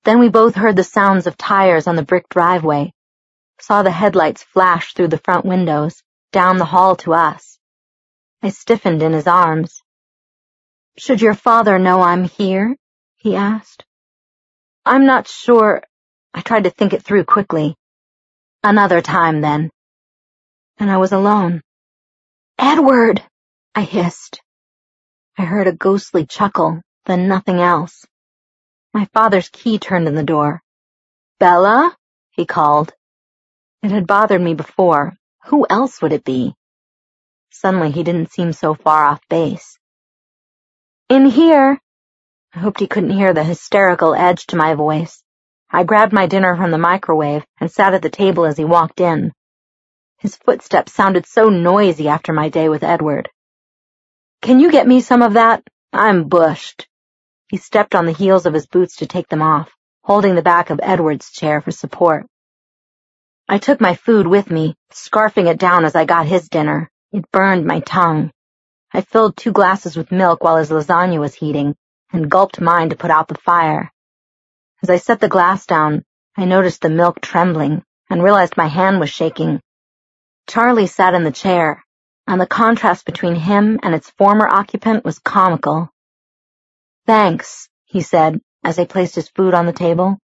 Then we both heard the sounds of tires on the brick driveway, saw the headlights flash through the front windows, down the hall to us. I stiffened in his arms. "Should your father know I'm here?" he asked. "I'm not sure." I tried to think it through quickly. "Another time, then." And I was alone. "Edward!" I hissed. I heard a ghostly chuckle, then nothing else. My father's key turned in the door. "Bella?" he called. It had bothered me before. Who else would it be? Suddenly he didn't seem so far off base. "In here." I hoped he couldn't hear the hysterical edge to my voice. I grabbed my dinner from the microwave and sat at the table as he walked in. His footsteps sounded so noisy after my day with Edward. "Can you get me some of that? I'm bushed." He stepped on the heels of his boots to take them off, holding the back of Edward's chair for support. I took my food with me, scarfing it down as I got his dinner. It burned my tongue. I filled 2 glasses with milk while his lasagna was heating, and gulped mine to put out the fire. As I set the glass down, I noticed the milk trembling, and realized my hand was shaking. Charlie sat in the chair, and the contrast between him and its former occupant was comical. "Thanks," he said, as I placed his food on the table.